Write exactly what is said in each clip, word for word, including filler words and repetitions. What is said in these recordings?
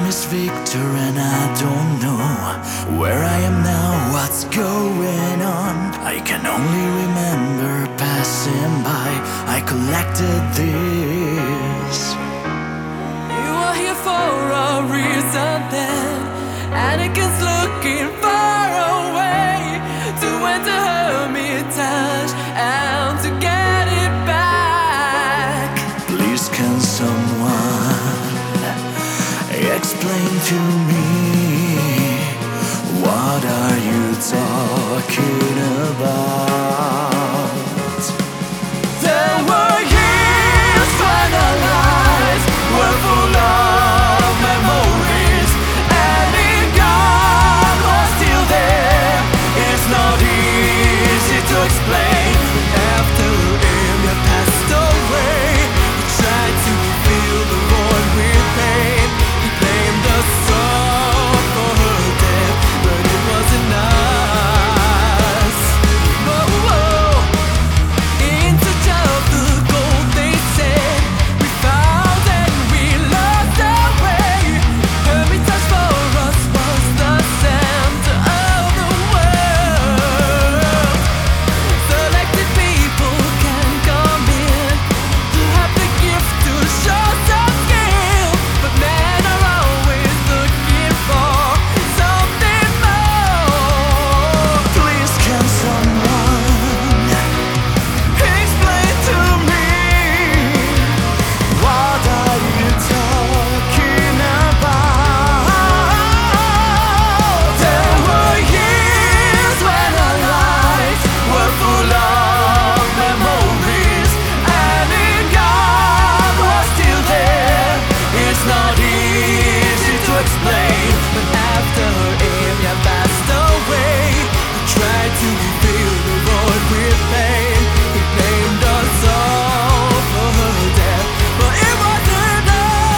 is Victor and I don't know where I am now, what's going on. I can only remember passing by, I collected this. You are here for a reason then, and it is looking far away to enter Hermitage and to get it back. Please can someone explain to me, what are you talking about? There were years when our lives were full of memories, and if God was still there, it's not easy to explain. After Enya passed away, we tried to fill the void with pain. He blamed us all for her death, but it wasn't us. Whoa, whoa. In search of the gold, they said, we found and we lost our way. Hermitage for us was the center of the world. Selected people can come in to have the gift to show some skill, but men are always looking for something more. Please can someone Explain to me, what are you talking about? there were years when our lives were full of memories, and if God was still there, it's not easy to explain. But after Enya passed away, we tried to fill the void with pain. He blamed us all for her death, but it wasn't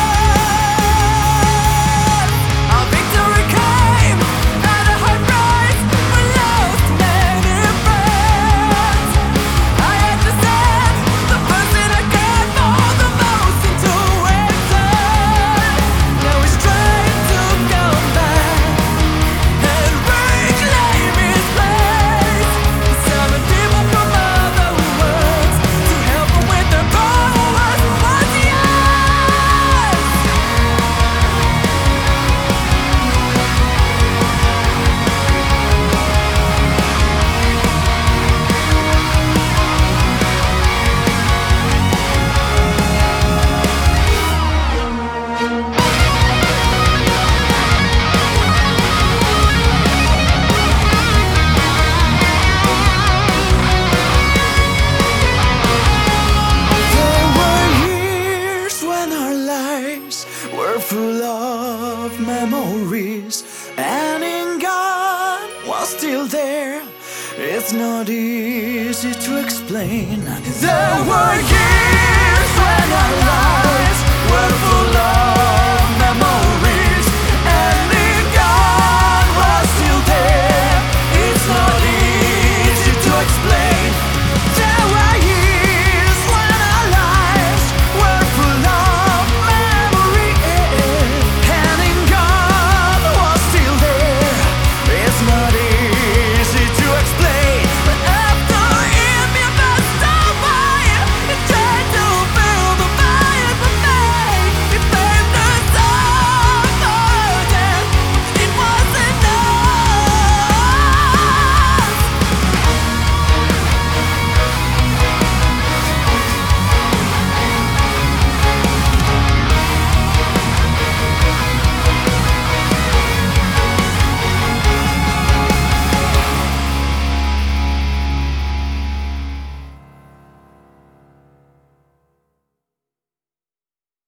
us. Our victory came at a high price. We lost many friends. I understand the person I cared for the most into return. Now he's trying to come back and reclaim his place. He's summoned people from other worlds to help him with their powers. What's yours? There were years when our lives were full of memories, and in God was still there. It's not easy to explain. There were years when our lives